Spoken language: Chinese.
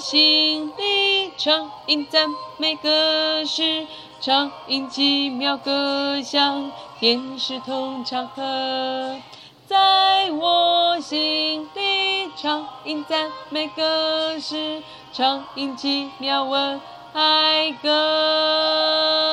心里常应赞美歌诗，常应奇妙歌响，天使同唱和。在我心里常应赞美歌诗，常应奇妙文爱歌。